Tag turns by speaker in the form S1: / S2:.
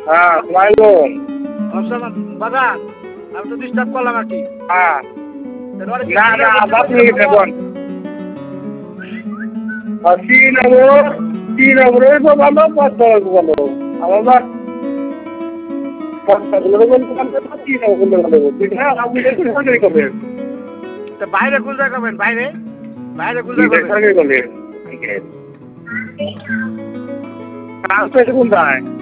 S1: হ্যাঁ ওয়ালাইকুম
S2: আসসালাম বাজান, আমি তো ডিস্টার্ব করলাম আর কি।
S1: হ্যাঁ না না আপনি দেখুন শ্রীনগরে তো ভালো পদ্মার ভালো আমার পদ্মাগুলো শ্রীনগর ভালো আপনি সরকারি করবেন
S2: তা বাইরে কোন জায়গা করবেন? বাইরে বাইরে কোন জায়গা করবেন?
S1: সরকারি করবেন কোনটায়